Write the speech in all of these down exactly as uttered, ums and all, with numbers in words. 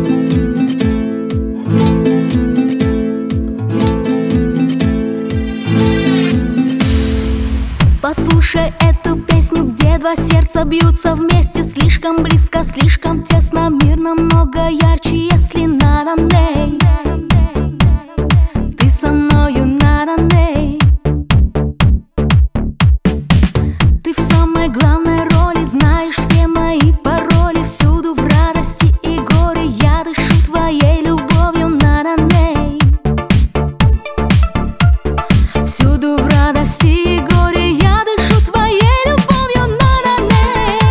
Послушай эту песню, где два сердца бьются вместе. Слишком близко, слишком тесно, мир намного ярче, если на-на-ней. Ты со мною на-на-ней. Ты в самой главной роли, знаешь все мои пароли. Всюду в радости и горе я дышу твоей любовью на-на-ней. Всюду в радости и горе я дышу твоей любовью на-на-ней.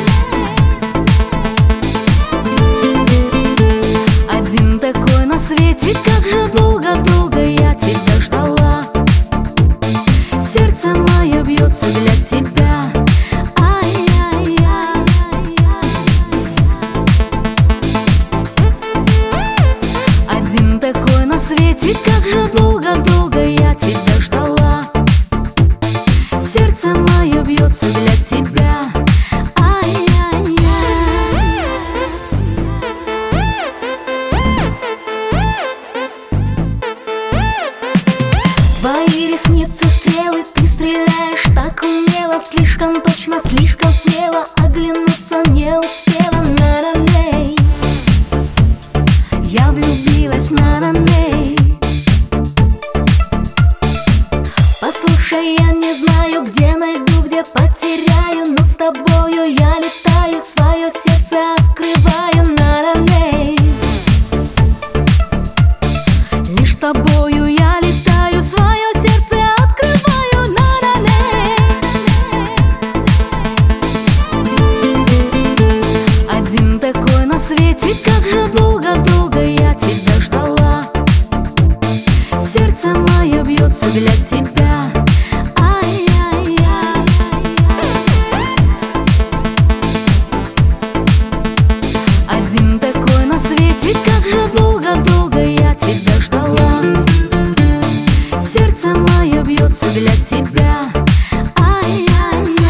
Один такой на свете, как же долго-долго я тебя ждала. Сердце мое бьется для тебя. Ай-яй-яй. Один такой на свете, как же долго-долго я тебя ждала. Сердце мое бьется для тебя. Ай-яй-яй. Твои ресницы стрелы, ты стреляешь так умело, слишком точно, слишком смело, оглянуться не успела. На-на-ней. Я влюбилась на-на-ней. Послушай, я не знаю, где найду, где потеряю, но с тобою я летаю, свое сердце открываю на-на-ней. Лишь с тобою я летаю, свое сердце открываю на-на-ней. Один такой на свете, как же долго-долго я тебя ждала. Сердце мое бьется для тебя. Ай-яй-яй. Один такой на свете, как же долго-долго я тебя ждала. Сердце мое бьется для тебя. Ай-яй-яй.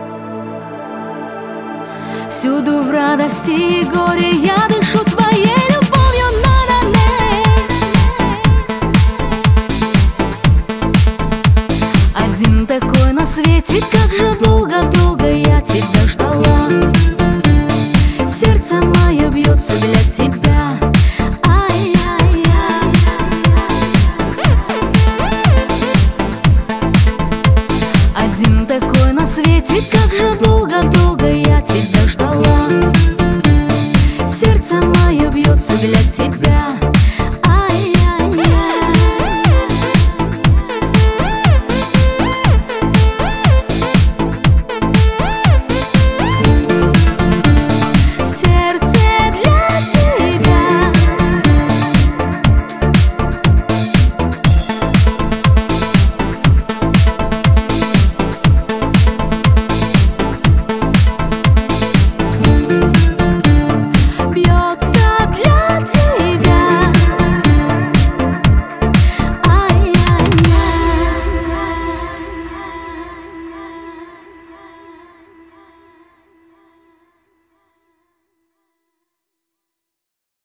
Всюду в радости и горе я дышу твоей